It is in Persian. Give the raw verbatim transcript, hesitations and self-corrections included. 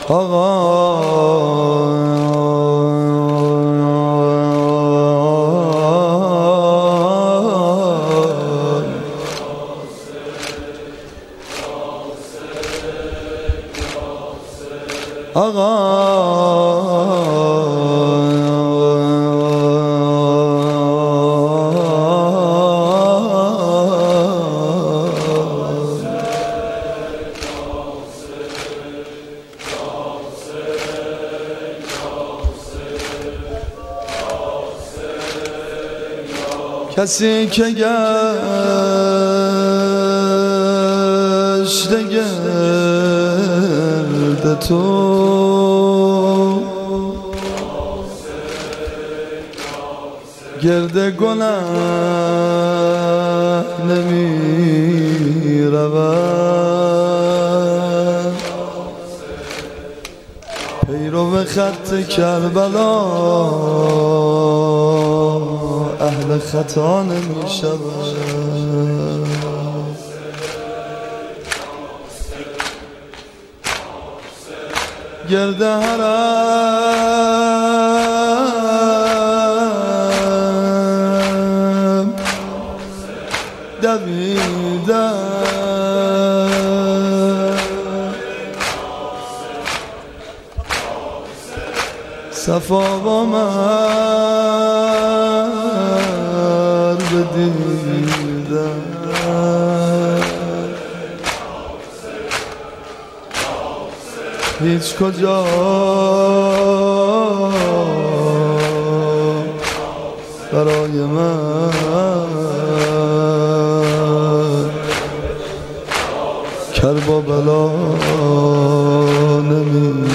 آقا کسی که گشته گرد تو گرد گناه نمی رود پیرو خط کربلا اهل خطا نمی شود گرد حرم دویدم صفا با مر بدیدم هیچ کجا برای من کرب و بلا نمی